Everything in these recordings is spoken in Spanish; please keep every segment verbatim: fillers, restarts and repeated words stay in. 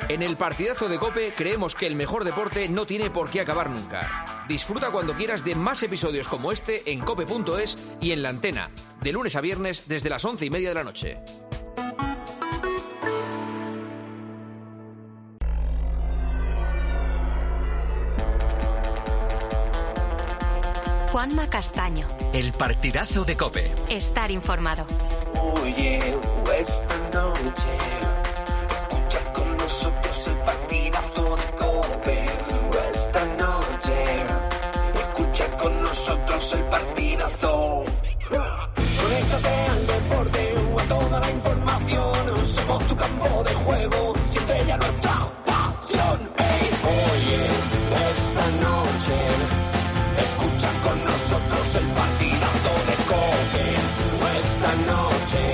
En el partidazo de COPE creemos que el mejor deporte no tiene por qué acabar nunca. Disfruta cuando quieras de más episodios como este en cope punto es y en la antena, de lunes a viernes desde las once y media de la noche. Juanma Castaño. El partidazo de COPE. Estar informado. Oye, esta noche escucha con nosotros el partidazo de COPE. Esta noche escucha con nosotros el partidazo. Conéctate al deporte o a toda la información. Somos tu campo de juego, siempre ya nuestra pasión. Hey, oye, esta noche escucha con nosotros el partidazo de COPE. Esta noche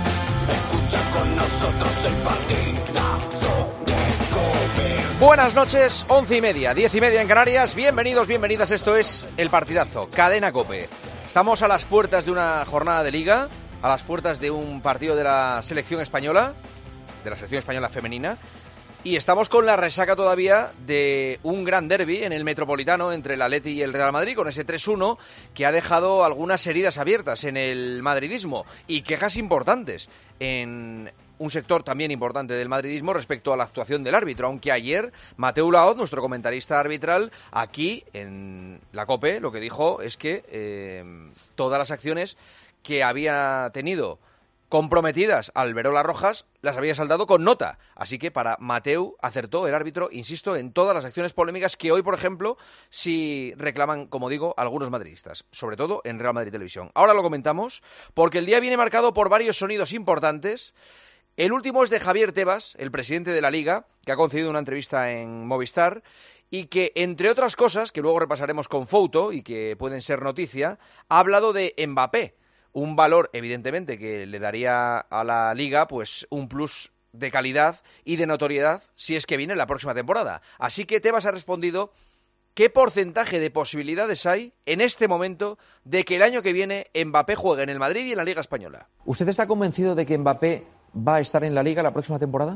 escucha con nosotros el partidazo de COPE. Buenas noches, once y media, diez y media en Canarias. Bienvenidos, bienvenidas, esto es el partidazo, Cadena COPE. Estamos a las puertas de una jornada de Liga, a las puertas de un partido de la selección española, de la selección española femenina. Y estamos con la resaca todavía de un gran derbi en el Metropolitano entre el Atleti y el Real Madrid, con ese tres uno que ha dejado algunas heridas abiertas en el madridismo y quejas importantes en un sector también importante del madridismo respecto a la actuación del árbitro, aunque ayer Mateu Laoz, nuestro comentarista arbitral, aquí en la COPE, lo que dijo es que eh, todas las acciones que había tenido comprometidas al Verola Rojas, las había saldado con nota. Así que para Mateu acertó el árbitro, insisto, en todas las acciones polémicas que hoy, por ejemplo, sí reclaman, como digo, algunos madridistas, sobre todo en Real Madrid Televisión. Ahora lo comentamos, porque el día viene marcado por varios sonidos importantes. El último es de Javier Tebas, el presidente de la Liga, que ha concedido una entrevista en Movistar, y que, entre otras cosas, que luego repasaremos con foto y que pueden ser noticia, ha hablado de Mbappé. Un valor, evidentemente, que le daría a la Liga pues un plus de calidad y de notoriedad si es que viene la próxima temporada. Así que Tebas ha respondido qué porcentaje de posibilidades hay en este momento de que el año que viene Mbappé juegue en el Madrid y en la Liga Española. ¿Usted está convencido de que Mbappé va a estar en la Liga la próxima temporada?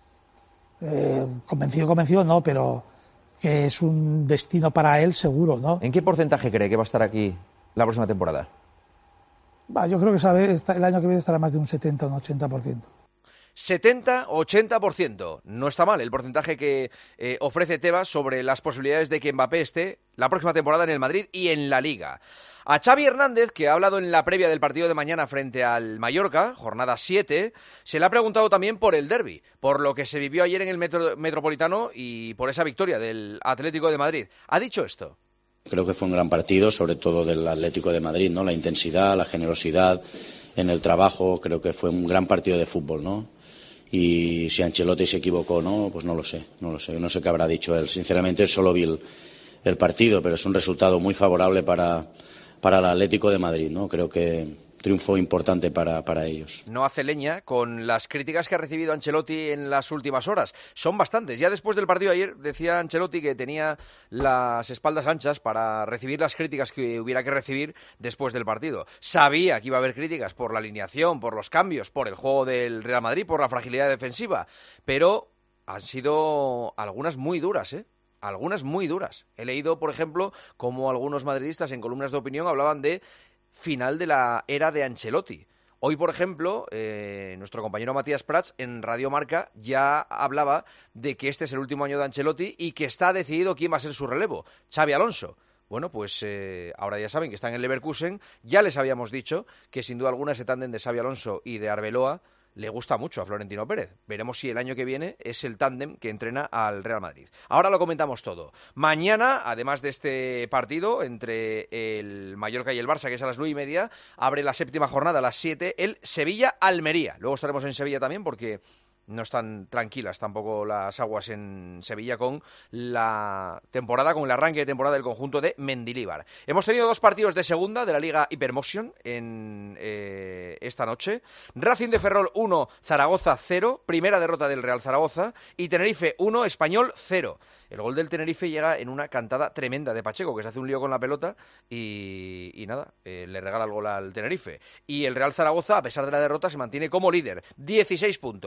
Eh, convencido, convencido no, pero que es un destino para él seguro, ¿no? ¿En qué porcentaje cree que va a estar aquí la próxima temporada? Bah, yo creo que sabe, el año que viene estará más de un setenta o un ochenta por ciento. setenta o ochenta por ciento. No está mal el porcentaje que eh, ofrece Tebas sobre las posibilidades de que Mbappé esté la próxima temporada en el Madrid y en la Liga. A Xavi Hernández, que ha hablado en la previa del partido de mañana frente al Mallorca, jornada siete, se le ha preguntado también por el derbi, por lo que se vivió ayer en el metro, Metropolitano y por esa victoria del Atlético de Madrid. Ha dicho esto. Creo que fue un gran partido, sobre todo del Atlético de Madrid, ¿no? La intensidad, la generosidad en el trabajo, creo que fue un gran partido de fútbol, ¿no? Y si Ancelotti se equivocó, ¿no? Pues no lo sé, no lo sé, no sé qué habrá dicho él. Sinceramente solo vi el, el partido, pero es un resultado muy favorable para, para el Atlético de Madrid, ¿no? Creo que triunfo importante para, para ellos. No hace leña con las críticas que ha recibido Ancelotti en las últimas horas. Son bastantes. Ya después del partido ayer decía Ancelotti que tenía las espaldas anchas para recibir las críticas que hubiera que recibir después del partido. Sabía que iba a haber críticas por la alineación, por los cambios, por el juego del Real Madrid, por la fragilidad defensiva, pero han sido algunas muy duras, ¿eh? Algunas muy duras. He leído, por ejemplo, como algunos madridistas en columnas de opinión hablaban de final de la era de Ancelotti. Hoy, por ejemplo, eh, nuestro compañero Matías Prats en Radio Marca ya hablaba de que este es el último año de Ancelotti y que está decidido quién va a ser su relevo, Xabi Alonso. Bueno, pues eh, ahora ya saben que están en el Leverkusen. Ya les habíamos dicho que sin duda alguna ese tándem de Xabi Alonso y de Arbeloa le gusta mucho a Florentino Pérez. Veremos si el año que viene es el tándem que entrena al Real Madrid. Ahora lo comentamos todo. Mañana, además de este partido entre el Mallorca y el Barça, que es a las nueve y media, abre la séptima jornada a las siete, el Sevilla-Almería. Luego estaremos en Sevilla también porque no están tranquilas tampoco las aguas en Sevilla con la temporada, con el arranque de temporada del conjunto de Mendilibar. Hemos tenido dos partidos de segunda de la Liga Hypermotion en eh, esta noche. Racing de Ferrol uno, Zaragoza cero, primera derrota del Real Zaragoza, y Tenerife uno, Español cero. El gol del Tenerife llega en una cantada tremenda de Pacheco, que se hace un lío con la pelota y, y nada, eh, le regala el gol al Tenerife. Y el Real Zaragoza, a pesar de la derrota, se mantiene como líder. dieciséis puntos, quince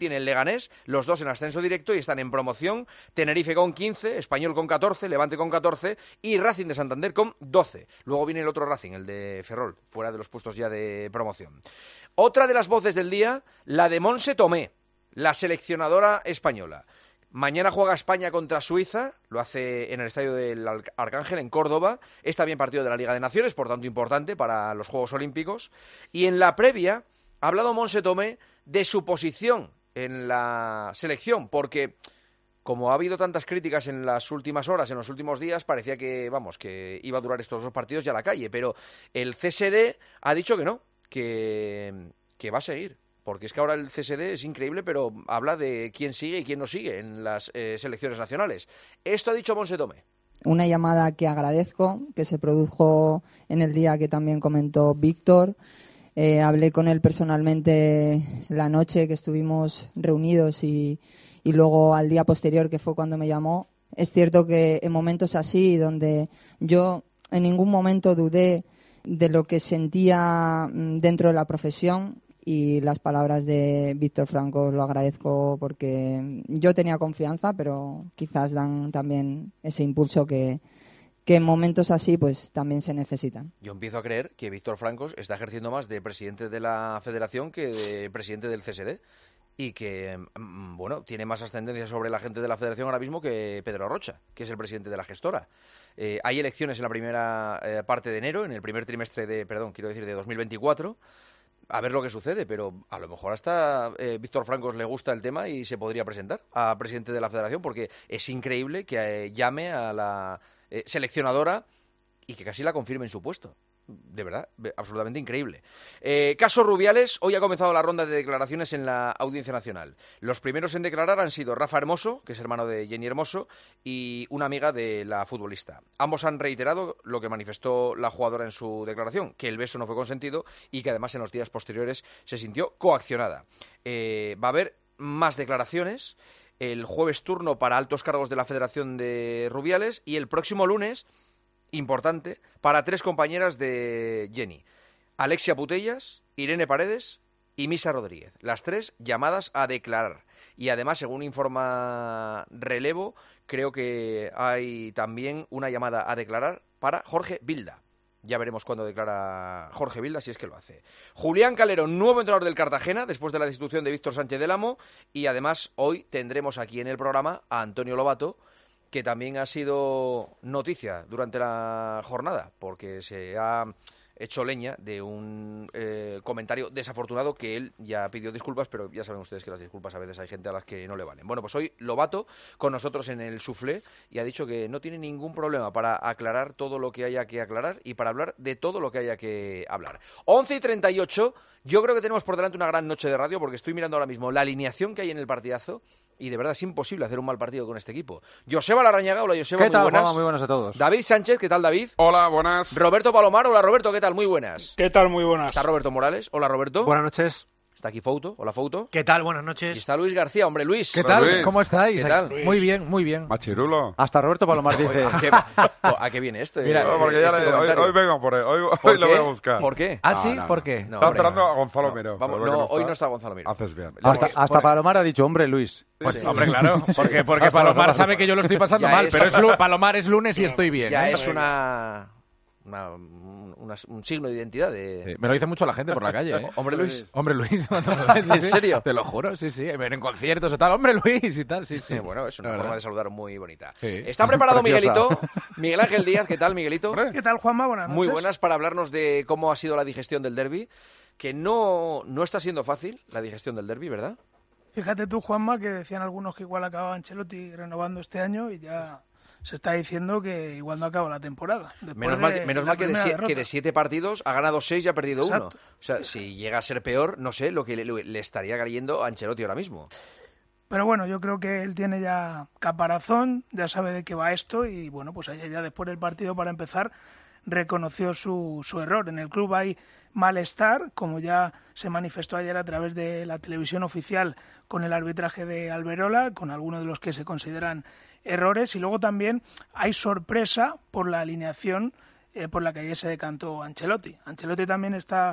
tiene el Leganés, los dos en ascenso directo y están en promoción. Tenerife con quince, Español con catorce, Levante con catorce y Racing de Santander con doce. Luego viene el otro Racing, el de Ferrol, fuera de los puestos ya de promoción. Otra de las voces del día, la de Monse Tomé, la seleccionadora española. Mañana juega España contra Suiza, lo hace en el estadio del Arcángel, en Córdoba. Es también partido de la Liga de Naciones, por tanto importante para los Juegos Olímpicos. Y en la previa ha hablado Monse Tomé de su posición en la selección, porque como ha habido tantas críticas en las últimas horas, en los últimos días, parecía que, vamos, que iba a durar estos dos partidos ya a la calle. Pero el C S D ha dicho que no, que, que va a seguir. Porque es que ahora el C S D es increíble, pero habla de quién sigue y quién no sigue en las eh, selecciones nacionales. Esto ha dicho Monse Tomé. Una llamada que agradezco, que se produjo en el día que también comentó Víctor. Eh, hablé con él personalmente la noche que estuvimos reunidos y, y luego al día posterior, que fue cuando me llamó. Es cierto que en momentos así, donde yo en ningún momento dudé de lo que sentía dentro de la profesión, y las palabras de Víctor Franco lo agradezco porque yo tenía confianza, pero quizás dan también ese impulso que, que en momentos así pues también se necesitan. Yo empiezo a creer que Víctor Franco está ejerciendo más de presidente de la Federación que de presidente del C S D y que, bueno, tiene más ascendencia sobre la gente de la Federación ahora mismo que Pedro Rocha, que es el presidente de la gestora. Eh, hay elecciones en la primera eh, parte de enero, en el primer trimestre de, perdón, quiero decir, de dos mil veinticuatro. A ver lo que sucede, pero a lo mejor hasta eh, Víctor Francos le gusta el tema y se podría presentar a presidente de la Federación, porque es increíble que eh, llame a la eh, seleccionadora y que casi la confirme en su puesto. De verdad, absolutamente increíble. Eh, caso Rubiales, hoy ha comenzado la ronda de declaraciones en la Audiencia Nacional. Los primeros en declarar han sido Rafa Hermoso, que es hermano de Jenny Hermoso, y una amiga de la futbolista. Ambos han reiterado lo que manifestó la jugadora en su declaración, que el beso no fue consentido y que además en los días posteriores se sintió coaccionada. Eh, va a haber más declaraciones, el jueves turno para altos cargos de la Federación de Rubiales y el próximo lunes, importante, para tres compañeras de Jenny: Alexia Putellas, Irene Paredes y Misa Rodríguez. Las tres llamadas a declarar. Y además, según informa Relevo, creo que hay también una llamada a declarar para Jorge Vilda. Ya veremos cuándo declara Jorge Vilda, si es que lo hace. Julián Calero, nuevo entrenador del Cartagena, después de la destitución de Víctor Sánchez del Amo. Y además, hoy tendremos aquí en el programa a Antonio Lobato, que también ha sido noticia durante la jornada, porque se ha hecho leña de un eh, comentario desafortunado que él ya pidió disculpas, pero ya saben ustedes que las disculpas a veces hay gente a las que no le valen. Bueno, pues hoy Lobato con nosotros en el Soufflé y ha dicho que no tiene ningún problema para aclarar todo lo que haya que aclarar y para hablar de todo lo que haya que hablar. once y treinta y ocho, yo creo que tenemos por delante una gran noche de radio, porque estoy mirando ahora mismo la alineación que hay en el partidazo. Y de verdad es imposible hacer un mal partido con este equipo. Joseba Larrañaga, hola Joseba, ¿qué tal, muy buenas. Juanma? Muy buenas a todos. David Sánchez, ¿qué tal, David? Hola, buenas. Roberto Palomar, hola Roberto, ¿qué tal? Muy buenas. ¿Qué tal? Muy buenas. Está Roberto Morales, hola Roberto. Buenas noches. Está aquí Fouto, hola Fouto. ¿Qué tal? Buenas noches. Y está Luis García, hombre Luis. ¿Qué tal? Luis. ¿Cómo estáis? ¿Qué tal? Muy bien, muy bien. Machirulo. Hasta Roberto Palomar dice... ¿A qué, ¿A qué viene esto? Mira, No, porque ya este le- hoy, comentario? hoy vengo por él, hoy, ¿Por hoy lo qué? voy a buscar. ¿Por qué? ¿Ah, No, sí? no, ¿Por no. qué? No, Está hombre, esperando no. a Gonzalo No, Miró. vamos, pero no, veo que hoy no está Gonzalo Miró. Haces bien. Hasta, Hemos- hasta Palomar ha dicho, hombre, Luis. Pues sí. Hombre, claro, porque, porque Hasta Palomar Palomar. sabe que yo lo estoy pasando Ya mal, es- pero es lu- Palomar es lunes y estoy bien. Ya ¿eh? es una, una, una- un signo de identidad de... Sí, me lo dice mucho la gente por la calle, ¿eh? Hombre Luis. Hombre Luis. cuando me lo ves, sí, ¿En sí. serio? Te lo juro, sí, sí. En conciertos y tal. Hombre Luis y tal, sí, sí. Sí, bueno, es una La forma verdad. de saludar muy bonita. Sí. ¿Está preparado Preciosa. Miguelito? Miguel Ángel Díaz, ¿qué tal, Miguelito? Hombre. ¿Qué tal, Juanma? Buenas noches. Muy buenas, para hablarnos de cómo ha sido la digestión del derbi, que no, no está siendo fácil la digestión del derbi, ¿verdad? Fíjate tú, Juanma, que decían algunos que igual acababa Ancelotti renovando este año y ya se está diciendo que igual no acaba la temporada. Después Menos de- mal, que- menos de la mal que, de primera siete, que derrota. de siete partidos ha ganado seis y ha perdido uno. Exacto. O sea, si llega a ser peor, no sé lo que le, le estaría cayendo a Ancelotti ahora mismo. Pero bueno, yo creo que él tiene ya caparazón, ya sabe de qué va esto y bueno, pues ayer ya después del partido, para empezar, reconoció su, su error. En el club hay malestar, como ya se manifestó ayer a través de la televisión oficial con el arbitraje de Alberola, con algunos de los que se consideran errores, y luego también hay sorpresa por la alineación eh, por la que ayer se decantó Ancelotti. Ancelotti también está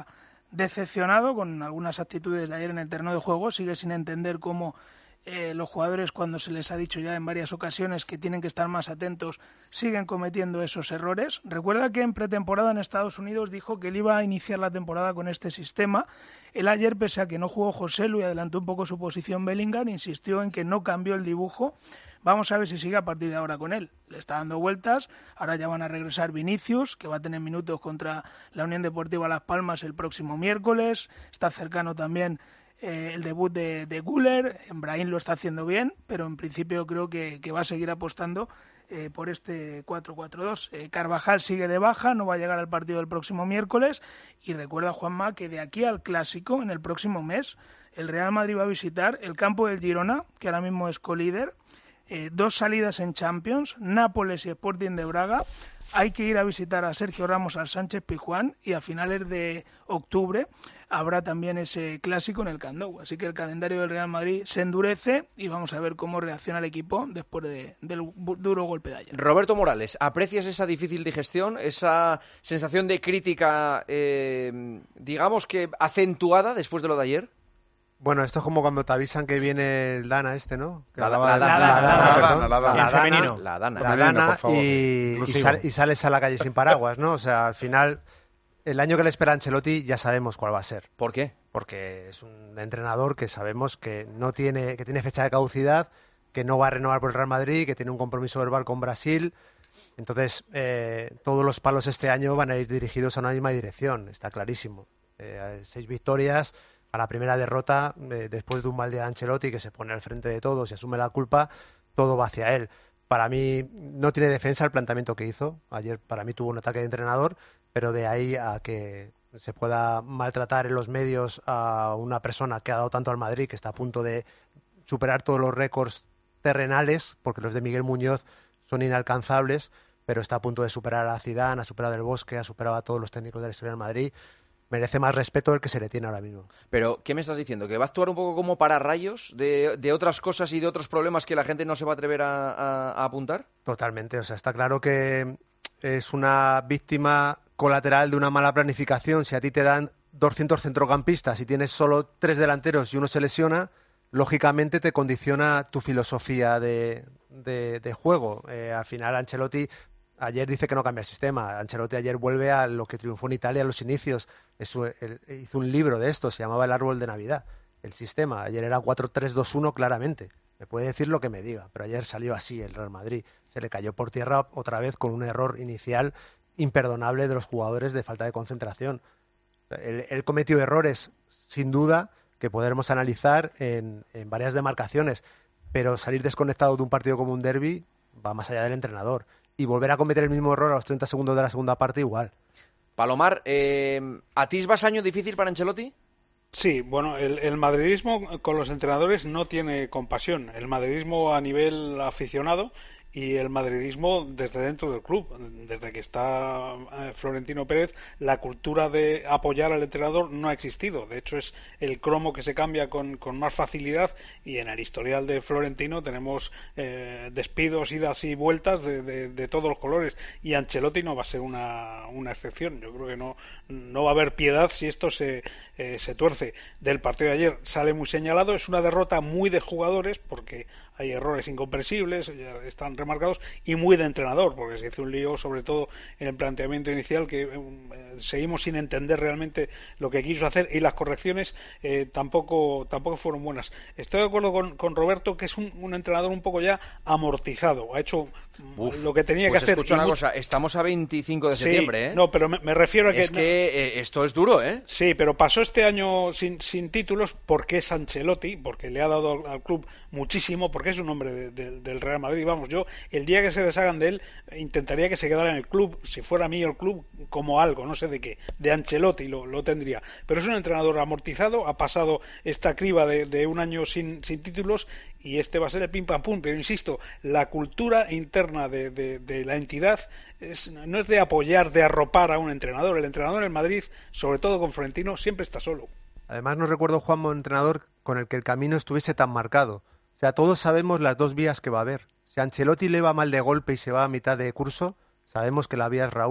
decepcionado con algunas actitudes de ayer en el terreno de juego, sigue sin entender cómo eh, los jugadores, cuando se les ha dicho ya en varias ocasiones que tienen que estar más atentos, siguen cometiendo esos errores. Recuerda que en pretemporada en Estados Unidos dijo que él iba a iniciar la temporada con este sistema. Él ayer, pese a que no jugó Joselu y adelantó un poco su posición Bellingham, insistió en que no cambió el dibujo. Vamos a ver si sigue a partir de ahora con él. Le está dando vueltas, ahora ya van a regresar Vinicius, que va a tener minutos contra la Unión Deportiva Las Palmas el próximo miércoles. Está cercano también eh, el debut de, de Güler. Brahim lo está haciendo bien, pero en principio creo que, que va a seguir apostando eh, por este cuatro cuatro dos. Eh, Carvajal sigue de baja, no va a llegar al partido del próximo miércoles. Y recuerda, Juanma, que de aquí al Clásico, en el próximo mes, el Real Madrid va a visitar el campo del Girona, que ahora mismo es colíder. Eh, dos salidas en Champions, Nápoles y Sporting de Braga. Hay que ir a visitar a Sergio Ramos al Sánchez Pizjuán y a finales de octubre habrá también ese clásico en el Camp Nou. Así que el calendario del Real Madrid se endurece y vamos a ver cómo reacciona el equipo después de, del duro golpe de ayer. Roberto Morales, ¿aprecias esa difícil digestión, esa sensación de crítica, eh, digamos que acentuada después de lo de ayer? Bueno, esto es como cuando te avisan que viene el Dana este, ¿no? Que La, la, hablaba- la, la, la la, Dana, la, perdón. la, la, la, La la, Dana, la Dana. la Dana, por favor. y, y, Inclusivo. sal- y sales a la calle sin paraguas, ¿no? O sea, al final, el año que le espera a Ancelotti ya sabemos cuál va a ser. ¿Por qué? Porque es un entrenador que sabemos que no tiene, que tiene fecha de caducidad, que no va a renovar por el Real Madrid, que tiene un compromiso verbal con Brasil. Entonces, eh, todos los palos este año van a ir dirigidos a una misma dirección, está clarísimo. Eh, seis victorias. A la primera derrota, eh, después de un mal día de Ancelotti, que se pone al frente de todos y asume la culpa, todo va hacia él. Para mí no tiene defensa el planteamiento que hizo. Ayer para mí tuvo un ataque de entrenador, pero de ahí a que se pueda maltratar en los medios a una persona que ha dado tanto al Madrid, que está a punto de superar todos los récords terrenales, porque los de Miguel Muñoz son inalcanzables, pero está a punto de superar a Zidane, ha superado el Bosque, ha superado a todos los técnicos de la historia del Madrid. Merece más respeto del que se le tiene ahora mismo. Pero, ¿qué me estás diciendo? ¿Que va a actuar un poco como pararrayos de, de otras cosas y de otros problemas que la gente no se va a atrever a, a- a apuntar? Totalmente, o sea, está claro que es una víctima colateral de una mala planificación. Si a ti te dan doscientos centrocampistas y tienes solo tres delanteros y uno se lesiona, lógicamente te condiciona tu filosofía de, de- de juego. Eh, al final Ancelotti ayer dice que no cambia el sistema. Ancelotti ayer vuelve a lo que triunfó en Italia a los inicios. Eso, él, hizo un libro de esto, se llamaba El árbol de Navidad. El sistema, ayer era cuatro tres dos uno claramente. Me puede decir lo que me diga, pero ayer salió así el Real Madrid. Se le cayó por tierra otra vez con un error inicial imperdonable de los jugadores de falta de concentración. Él, él cometió errores, sin duda, que podremos analizar en, en varias demarcaciones, pero salir desconectado de un partido como un derbi va más allá del entrenador. Y volver a cometer el mismo error a los treinta segundos de la segunda parte igual. Palomar, eh, ¿atisbas año difícil para Ancelotti? Sí, bueno, el, el madridismo con los entrenadores no tiene compasión. El madridismo a nivel aficionado y el madridismo desde dentro del club. Desde que está eh, Florentino Pérez, la cultura de apoyar al entrenador no ha existido. De hecho, es el cromo que se cambia con, con más facilidad, y en el historial de Florentino tenemos eh, despidos, idas y vueltas de, de, de todos los colores, y Ancelotti no va a ser una, una excepción. Yo creo que no, no va a haber piedad si esto se, eh, se tuerce. Del partido de ayer sale muy señalado, es una derrota muy de jugadores, porque hay errores incomprensibles, ya están remarcados, y muy de entrenador, porque se hizo un lío sobre todo en el planteamiento inicial, que eh, seguimos sin entender realmente lo que quiso hacer, y las correcciones eh, tampoco tampoco fueron buenas. Estoy de acuerdo con, con Roberto, que es un, un entrenador un poco ya amortizado, ha hecho Uf, lo que tenía pues que hacer. Escucha una y cosa, estamos a veinticinco de Sí, septiembre, ¿eh? No, pero me, me refiero a que... Es que eh, esto es duro, ¿eh? Sí, pero pasó este año sin, sin títulos porque es Ancelotti, porque le ha dado al, al club muchísimo, porque es un hombre de, de, del Real Madrid. Vamos, yo el día que se deshagan de él intentaría que se quedara en el club, si fuera mío el club, como algo, no sé de qué, de Ancelotti lo, lo tendría. Pero es un entrenador amortizado, ha pasado esta criba de, de un año sin, sin títulos, y este va a ser el pim pam pum. Pero insisto, la cultura interna de, de, de la entidad es, no es de apoyar, de arropar a un entrenador. El entrenador en Madrid, sobre todo con Florentino, siempre está solo. Además, no recuerdo, Juanma, un entrenador con el que el camino estuviese tan marcado. O sea, todos sabemos las dos vías que va a haber. Si a Ancelotti le va mal de golpe y se va a mitad de curso, sabemos que la vía es Raúl.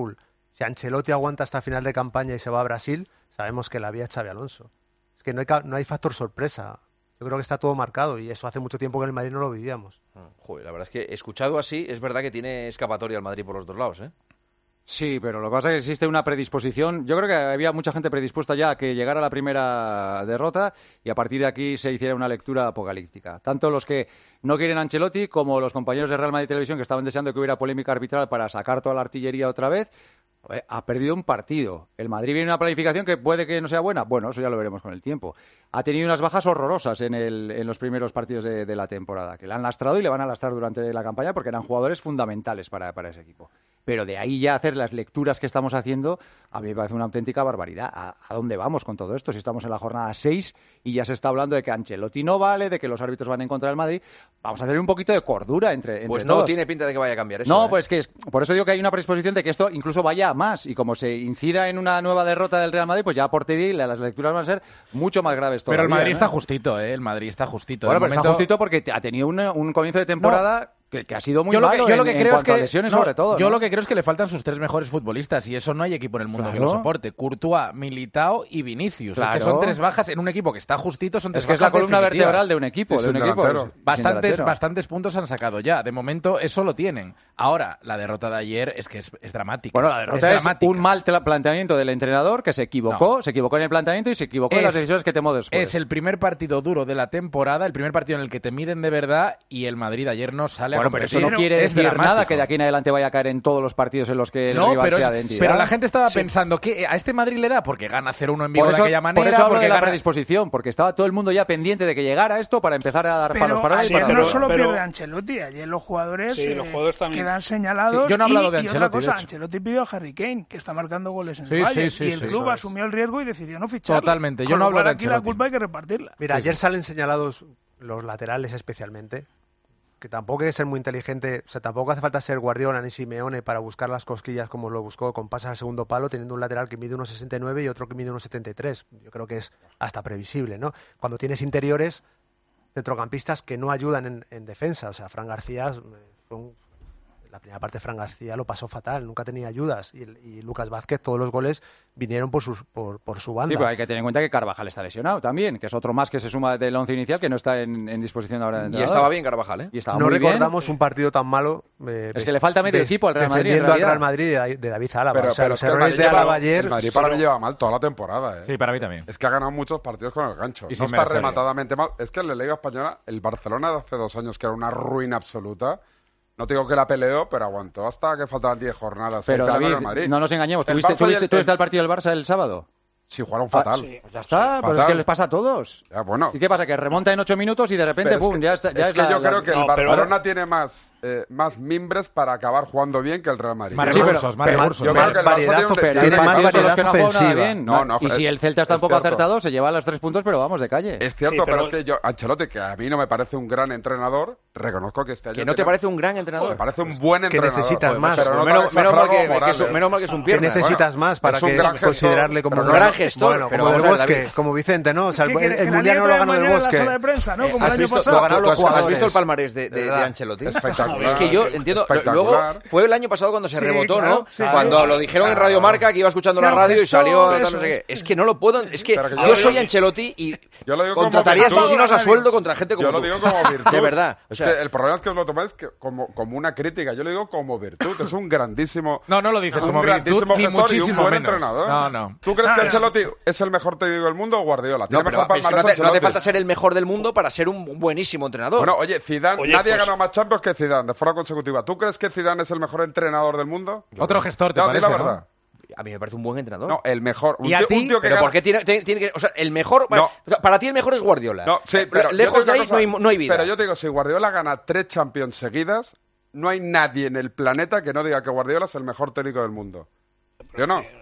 Si Ancelotti aguanta hasta final de campaña y se va a Brasil, sabemos que la vía es Xabi Alonso. Es que no hay, no hay factor sorpresa. Yo creo que está todo marcado y eso hace mucho tiempo que en el Madrid no lo vivíamos. Joder, la verdad es que escuchado así, es verdad que tiene escapatoria el Madrid por los dos lados, ¿eh? Sí, pero lo que pasa es que existe una predisposición. Yo creo que había mucha gente predispuesta ya a que llegara la primera derrota y a partir de aquí se hiciera una lectura apocalíptica. Tanto los que no quieren a Ancelotti como los compañeros de Real Madrid Televisión que estaban deseando que hubiera polémica arbitral para sacar toda la artillería otra vez. Ha perdido un partido. El Madrid viene una planificación que puede que no sea buena. Bueno, eso ya lo veremos con el tiempo. Ha tenido unas bajas horrorosas en, el, en los primeros partidos de, de la temporada, que le han lastrado y le van a lastrar durante la campaña porque eran jugadores fundamentales para, para ese equipo. Pero de ahí ya hacer las lecturas que estamos haciendo, a mí me parece una auténtica barbaridad. ¿A, a dónde vamos con todo esto? Si estamos en la jornada seis y ya se está hablando de que Ancelotti no vale, de que los árbitros van en contra del Madrid, vamos a hacer un poquito de cordura entre, entre Pues no todos. tiene pinta de que vaya a cambiar eso. No, ¿eh? pues que es, por eso digo que hay una predisposición de que esto incluso vaya a más. Y como se incida en una nueva derrota del Real Madrid, pues ya por T D las lecturas van a ser mucho más graves todavía. Pero el Madrid ¿no? está justito, ¿eh? El Madrid está justito. Bueno, De pero momento... está justito porque ha tenido una, un comienzo de temporada... No. Que, que ha sido muy yo malo lo que, yo en, lo que en creo cuanto es que, a lesiones, no, sobre todo. Yo ¿no? lo que creo es que le faltan sus tres mejores futbolistas y eso no hay equipo en el mundo claro. que lo soporte. Courtois, Militao y Vinicius. Claro. Es que son tres bajas en un equipo que está justito, son tres es que bajas es la columna definitivas. vertebral de un equipo. De un equipo pues, bastantes, bastantes puntos han sacado ya. De momento eso lo tienen. Ahora, la derrota de ayer es que es, es dramática. Bueno, la derrota es, es un mal planteamiento del entrenador que se equivocó, no. se equivocó en el planteamiento y se equivocó es, en las decisiones que tomó después. Es el primer partido duro de la temporada, el primer partido en el que te miden de verdad y el Madrid ayer no sale bueno, a competir. Pero eso no quiere es decir dramático. nada que de aquí en adelante vaya a caer en todos los partidos en los que el no, rival pero sea es, de entidad. Pero la gente estaba sí. pensando que a este Madrid le da porque gana cero uno en vivo por eso, de aquella manera. Por eso hablo porque de la gana... predisposición, porque estaba todo el mundo ya pendiente de que llegara esto para empezar a dar pero palos para ayer y para no pero, solo pero... pierde Ancelotti, ayer los jugadores, sí, eh, los jugadores también. quedan señalados. Sí, yo no he hablado y, de Ancelotti, y otra cosa, de hecho. Ancelotti pidió a Harry Kane, que está marcando goles en sí, el Bayern, sí, sí, y el sí, club sí, asumió el riesgo y decidió no ficharlo. Totalmente, yo Con no hablo de aquí Ancelotti. la culpa hay que repartirla. Mira, sí, ayer sí. salen señalados los laterales especialmente, que tampoco hay que ser muy inteligente, o sea, tampoco hace falta ser Guardiola ni Simeone para buscar las cosquillas como lo buscó con pasas al segundo palo, teniendo un lateral que mide uno sesenta y nueve y otro que mide uno setenta y tres. Yo creo que es hasta previsible, ¿no? Cuando tienes interiores, centrocampistas que no ayudan en, en defensa, o sea, Fran García fue un... La primera parte Fran García lo pasó fatal, nunca tenía ayudas y, y Lucas Vázquez, todos los goles vinieron por, sus, por, por su banda. Sí, pero hay que tener en cuenta que Carvajal está lesionado también, que es otro más que se suma del once inicial que no está en, en disposición ahora de entrenador. Y estaba bien Carvajal, ¿eh? Y estaba no muy recordamos bien. un partido tan malo. Eh, es que le falta medio equipo al Real Madrid. Defendiendo al Real Madrid de, de David Álava. Pero, o sea, pero los es que errores de lleva, Álava ayer. El Madrid para mí lleva mal toda la temporada, ¿eh? Sí, para mí también. Es que ha ganado muchos partidos con el gancho. Y no está merecerlo. rematadamente mal. Es que en la Liga Española, el Barcelona de hace dos años, que era una ruina absoluta. No te digo que la peleó, pero aguantó hasta que faltaban diez jornadas. Pero el David, Madrid. no nos engañemos. El ¿Tuviste, Barça y tuviste, el- ¿Tuviste el partido del Barça el sábado? Sí, jugaron fatal. Ah, sí. Pues ya está, pero es que les pasa a todos. Ya, bueno. ¿Y qué pasa? Que remonta en ocho minutos y de repente, Pero es ¡pum! que- ya está. Ya es es que la- yo la- creo que No, el pero Barcelona ahora- tiene más, eh, más mimbres para acabar jugando bien que el Real Madrid. Más Sí, recursos, pero- más pero recursos. Yo creo que el Barça variedad, tiene un- pero tiene tiene más más partidos en los variedad que no ha jugado nada ofensiva. bien. No, no, y si el Celta está es un poco cierto. acertado, se lleva los tres puntos, pero vamos de calle. Es cierto, Sí, pero... pero- es que yo, Ancelotti, que a mí no me parece un gran entrenador, reconozco que este año... ¿Que no te tiene- parece un gran entrenador? Me parece un buen Que entrenador. necesitas Joder, más. pero no menos, tan menos mal que, exagerado que es, un- Morales. menos mal que es un ¿Qué piernas. necesitas más para es un que gran gestor, considerarle como pero un no- gran gestor, Bueno, pero como del vamos a ver, Bosque, David. como Vicente, ¿no? O sea, el, ¿Qué quieres, el que la mundial liga no lo trae ganó el mañana en la Bosque. sala de prensa, ¿no? Como el ¿Has año visto, pasado. lo ganaron tú los has- ¿Has jugadores. visto el palmarés de, de, De de verdad. Ancelotti? Espectacular. Es que yo entiendo. lo- Espectacular. Luego fue el año pasado cuando se Sí, rebotó, claro, ¿no? sí, Cuando claro. lo dijeron en Claro. Radio Marca, que iba escuchando la Claro, radio y gestor, salió tal, eso no sé es. qué. Es que no lo puedo. Es que Pero que yo yo lo soy digo- Ancelotti y Yo lo digo como contrataría virtud. asesinos a sueldo contra gente como Yo lo tú. digo como virtud. De verdad. O Es sea, que el problema es que os lo tomáis que como, como una crítica. Yo lo digo como virtud. Es un grandísimo... No, no lo dices un como virtud, grandísimo ni gestor y un muchísimo buen menos. entrenador. No, no. ¿Tú crees Ah, que es- Ancelotti es el mejor técnico del mundo o Guardiola? no, Tiene pero mejor es que no, palmarés hace, no hace Ancelotti. falta ser el mejor del mundo para ser un buenísimo entrenador. Bueno, oye, Zidane, Oye, nadie pues- ha ganado más Champions que Zidane de forma consecutiva. ¿Tú crees que Zidane es el mejor entrenador del mundo? Otro gestor, ¿te No, di parece, la no? verdad. A mí me parece un buen entrenador. No, el mejor. Un ¿Y a tío, ti? un tío que Pero gana- ¿por qué tiene, tiene- tiene que...? O sea, el mejor... No. Para ti el mejor es Guardiola. No, sí, Eh, pero yo lejos te de digo ahí una no hay, cosa, no hay vida. Pero yo te digo, si Guardiola gana tres Champions seguidas, no hay nadie en el planeta que no diga que Guardiola es el mejor técnico del mundo. Yo no.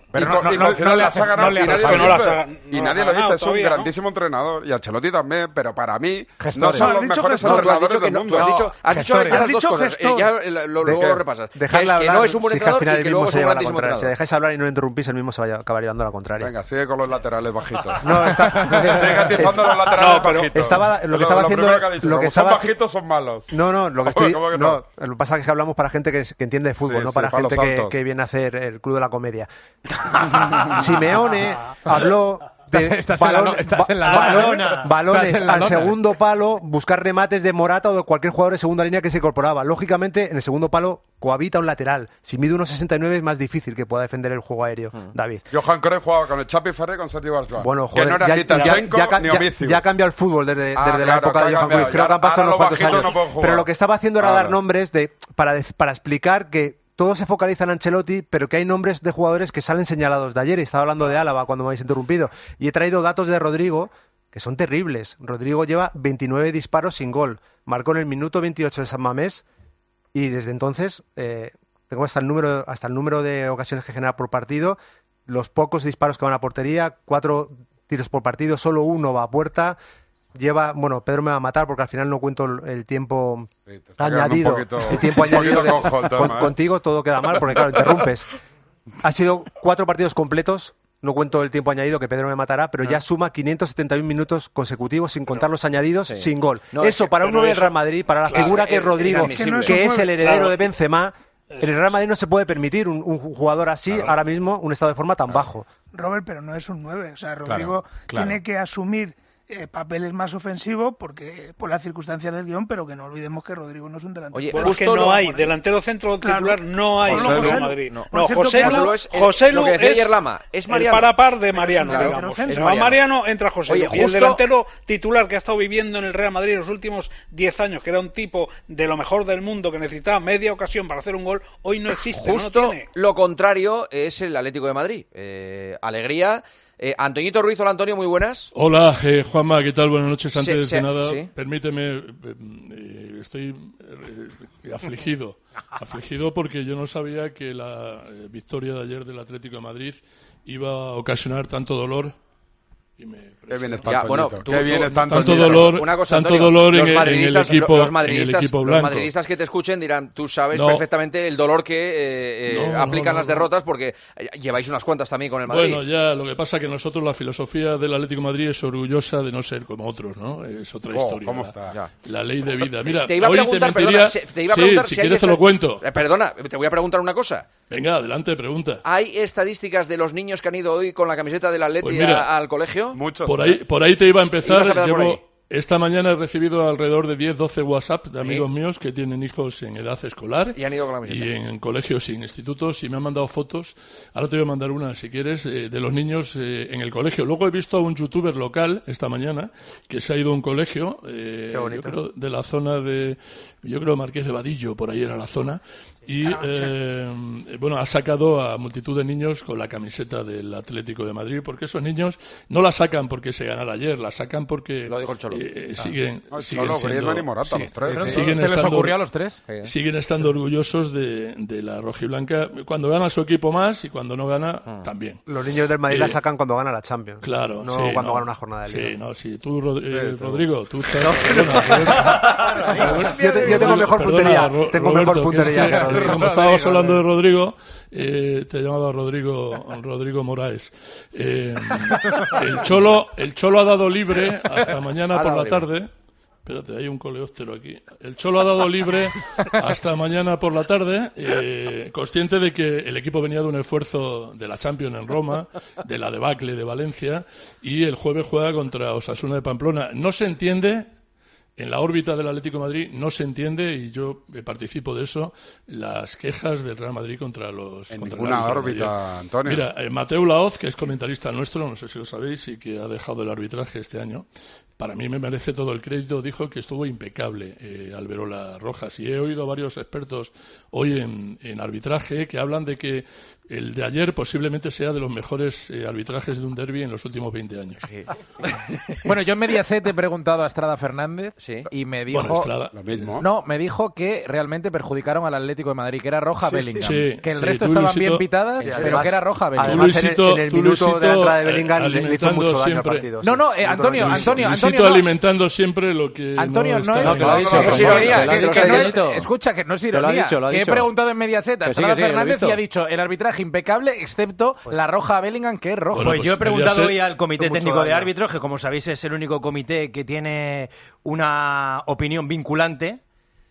Pero y no- con, no- y no- con Zidane no le las hace- ha ganado no le y hace nadie falta. lo No las dice. ha- Y no nadie las lo ha dice, ganado es un todavía, ¿no? grandísimo entrenador. Y Ancelotti también, pero para mí Gestores. no son No, los has dicho mejores gestores. No, tú has entrenadores dicho que del no, mundo. tú has dicho- has dicho Gestores. ya las dos cosas, eh, ya eh, lo- lo- De luego que- lo repasas. Que Dejadle es que hablar, no es un buen si es que al entrenador final y él que mismo luego es se un lleva la grandísimo contraria. Si entrenador. dejáis hablar y no lo interrumpís, él mismo se va a acabar llevando la contraria. Venga, sigue con los laterales bajitos. No, está- Sigue atizando los laterales No, pero bajitos. estaba- lo que estaba haciendo- primero que ha dicho, lo que como son estaba- bajitos son malos. No, no, lo que ¿Cómo- estoy. cómo que no, no? lo que pasa es que hablamos para gente que, que entiende de fútbol, Sí, no sí, para para gente los que, altos. que viene a hacer el club de la comedia. Simeone habló de Estás- estás en la balón- no- estás ba- en la balón- lona. balones Estás en la al lona. segundo palo, buscar remates de Morata o de cualquier jugador de segunda línea que se incorporaba. Lógicamente, en el segundo palo cohabita un lateral. Si mide uno sesenta y nueve es más difícil que pueda defender el juego aéreo, David. Johan Cruyff jugaba con el Chapi Ferrer y con Sergio Barjuan. Bueno, que joder, no era ya, ni ya, Tachenko ya, ni ya, Omicius. ya ha cambiado el fútbol desde, Ah, desde la claro, época que de ha Johan cambiado. Cruyff. Creo Ya que han pasado ahora unos los cuantos bajitos años. no pueden jugar. Pero lo que estaba haciendo era Claro. dar nombres de para, de- para explicar que todo se focaliza en Ancelotti, pero que hay nombres de jugadores que salen señalados de ayer. Y estaba hablando de Álava cuando me habéis interrumpido. Y he traído datos de Rodrigo que son terribles. Rodrigo lleva veintinueve disparos sin gol. Marcó en el minuto veintiocho de San Mamés y desde entonces eh, tengo hasta el número hasta el número de ocasiones que genera por partido, los pocos disparos que van a portería, cuatro tiros por partido, solo uno va a puerta. Lleva, bueno, Pedro me va a matar porque al final no cuento el, el tiempo Sí, te está quedando añadido. un poquito- el tiempo un poquito añadido de- cojo el tema, con- ¿eh? contigo todo queda mal porque claro, interrumpes. Ha sido cuatro partidos completos. No cuento el tiempo añadido que Pedro me matará, pero ya suma quinientos setenta y uno minutos consecutivos sin contar los añadidos, sí. sin gol. No, es eso que- para un pero nueve del eso- Real Madrid, para la claro, figura que es- es Rodrigo, es inadmisible. que es el heredero Claro. de Benzema, en el Real Madrid no se puede permitir un, un jugador así ahora mismo, un estado de forma tan bajo. Robert, pero no es un nueve. O sea, Rodrigo Claro, claro. tiene que asumir eh, papeles más ofensivos porque por las circunstancias del guión, pero que no olvidemos que Rodrigo no es un delantero. Oye, bueno, es que no hay delantero centro titular, no hay en José el Real Lu. Madrid. No. No, Por cierto, José que Lu José Lu es, es- José lo Lu que decía es ayer Lama, es el Mariano. parapar de Es un Mariano, delantero digamos. centro. Se va Mariano, entra José Oye, Lu. Y el justo- delantero titular que ha estado viviendo en el Real Madrid los últimos diez años, que era un tipo de lo mejor del mundo, que necesitaba media ocasión para hacer un gol, hoy no existe, Justo no lo tiene. lo contrario es el Atlético de Madrid. Eh, alegría. Eh, Antoñito Ruiz, hola Antonio, muy buenas. Hola, eh, Juanma, ¿qué tal? Buenas noches. Antes Se- se- de nada, sí. permíteme, eh, eh, estoy eh, afligido, afligido porque yo no sabía que la eh, victoria de ayer del Atlético de Madrid iba a ocasionar tanto dolor. Y me Qué bien está Ya, Antoñito. bueno, tú- Qué bien tú- está tanto Antoñito. dolor, Una cosa, tanto Antonio, dolor en, los el- en el madridistas, equipo, los en madridistas, el equipo los blanco. madridistas que te escuchen dirán, tú sabes No. perfectamente el dolor que eh, eh, No, aplican no, las no. derrotas porque lleváis unas cuantas también con el Madrid. Bueno, ya, lo que pasa es que nosotros la filosofía del Atlético de Madrid es orgullosa de no ser como otros, ¿no? Es otra Oh, historia. ¿cómo la, está? Ya. la ley de vida. Mira, te iba a hoy preguntar, te mentiría... perdona, se- te iba a Sí, preguntar si si hay quieres te esta- lo cuento. Eh, perdona, te voy a preguntar una cosa. Venga, adelante, pregunta. ¿Hay estadísticas de los niños que han ido hoy con la camiseta del Atleti Pues mira, a- al colegio? Muchos. Por ahí, por ahí te iba a empezar. Ibas a empezar por Llevo- ahí. esta mañana he recibido alrededor de diez, doce WhatsApp de amigos míos que tienen hijos en edad escolar Y han ido con la camiseta. y en colegios y en institutos y me han mandado fotos. Ahora te voy a mandar una, si quieres, eh, de los niños eh, en el colegio. Luego he visto a un youtuber local esta mañana que se ha ido a un colegio, eh, Qué bonito. yo creo, de la zona de, yo creo Marqués de Vadillo, por ahí era la zona. Y eh, bueno, ha sacado a multitud de niños con la camiseta del Atlético de Madrid, porque esos niños no la sacan porque se ganara ayer, la sacan porque Lo dijo el Cholo. eh, Ah. siguen, No, el siguen Cholo, siendo- Griezmann y Morata, sí, los tres. siguen ¿Se les estando- ocurrió a los tres? siguen estando orgullosos de, de la rojiblanca cuando gana su equipo más y cuando no gana Ah. también. Los niños del Madrid Eh, la sacan cuando gana la Champions. Claro, no sí, cuando no. gana una jornada de liga. Sí, no, sí. Tú, Rod- eh, Sí, tú. Rodrigo, tú estás... perdona, Yo, te- yo tengo mejor Perdona, puntería. Ro- tengo Roberto, mejor que es puntería que, que Rodrigo. como estábamos hablando de Rodrigo, eh, te llamaba Rodrigo Rodrigo Moraes. Eh, el Cholo el Cholo ha dado libre hasta mañana Ha por dado la libre. tarde. Espérate, hay un coleóptero aquí. El Cholo ha dado libre hasta mañana por la tarde, eh, consciente de que el equipo venía de un esfuerzo de la Champions en Roma, de la debacle de Valencia, y el jueves juega contra Osasuna de Pamplona. No se entiende, en la órbita del Atlético de Madrid, no se entiende, y yo eh, participo de eso, las quejas del Real Madrid contra los... En contra el ninguna árbitro de órbita, ayer. Antonio. Mira, eh, Mateu Laoz, que es comentarista nuestro, no sé si lo sabéis, y que ha dejado el arbitraje este año, para mí me merece todo el crédito, dijo que estuvo impecable eh, Alberola Rojas. Y he oído a varios expertos hoy en, en arbitraje que hablan de que el de ayer posiblemente sea de los mejores eh, arbitrajes de un derbi en los últimos veinte años. Sí. Bueno, yo en Mediaset he preguntado a Estrada Fernández sí. y me dijo... Bueno, Estrada. Lo mismo. No, me dijo que realmente perjudicaron al Atlético de Madrid, que era roja sí, Bellingham. Sí, que el sí, resto tú, estaban Luisito, bien pitadas, sí, pero además, que era roja Bellingham. Además, Luisito, en el, en el tú, minuto Luisito, de la entrada de Bellingham le hizo alimentando mucho daño siempre. al partido. No, sí. no, eh, Antonio, Luisito, Antonio, Luisito Antonio, no. alimentando siempre lo que Antonio, no, está es... No, que lo ha bien. dicho, no, que es ironía, lo ha que te lo dicho. está que no es- diciendo. escucha, que no es Que lo ha ironía. dicho, lo ha que he dicho. preguntado en Mediaset a Que sí, Estrada que sí, que lo he Fernández visto. y ha dicho el arbitraje impecable, excepto la roja a Bellingham, que es roja. Bueno, Pues yo he pues preguntado Mediaset- hoy al Comité Hizo mucho Técnico de daño. Árbitros, que como sabéis es el único comité que tiene una opinión vinculante,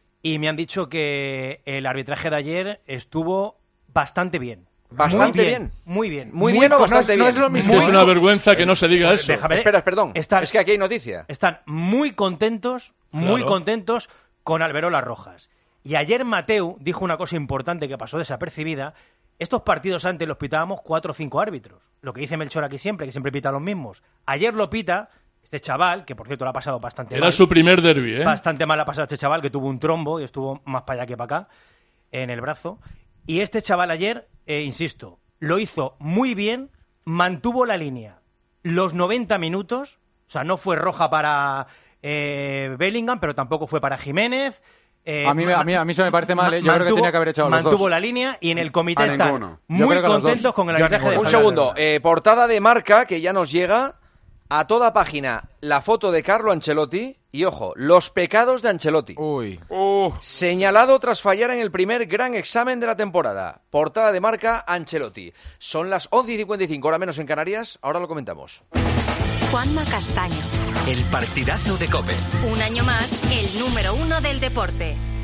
y me han dicho que el arbitraje de ayer estuvo bastante bien. Bastante Muy bien. Muy bien. Muy bien o co- bastante no bien. es lo Es mismo. que es Muy una co- vergüenza que no se diga eso. Déjame- Espera, perdón. Están- Es que aquí hay noticia. Están muy contentos, muy Claro. contentos con Alberola Rojas. Y ayer Mateu dijo una cosa importante que pasó desapercibida. Estos partidos antes los pitábamos cuatro o cinco árbitros. Lo que dice Melchor aquí siempre, que siempre pita los mismos. Ayer lo pita este chaval, que por cierto lo ha pasado bastante Era mal. su primer derbi, ¿eh? Bastante mal ha pasado este chaval, que tuvo un trombo y estuvo más para allá que para acá, en el brazo. Y este chaval ayer, eh, insisto, lo hizo muy bien, mantuvo la línea los noventa minutos, o sea, no fue roja para eh, Bellingham, pero tampoco fue para Jiménez. eh, A mí, me- a, mí, a mí se me parece mal, ¿eh? Yo creo que mantuvo- tenía que haber echado los Mantuvo dos. la línea y en el comité A están ninguno. Yo muy creo que los contentos dos. con el Yo a arbitraje de ninguno. Un Javier segundo, Alberola. eh, portada de Marca que ya nos llega a toda página la foto de Carlo Ancelotti y ojo, los pecados de Ancelotti. Uy. Uh, Señalado tras fallar en el primer gran examen de la temporada. Portada de Marca Ancelotti. Son las once y cincuenta y cinco, hora menos en Canarias. Ahora lo comentamos. Juanma Castaño. El partidazo de COPE. Un año más, el número uno del deporte.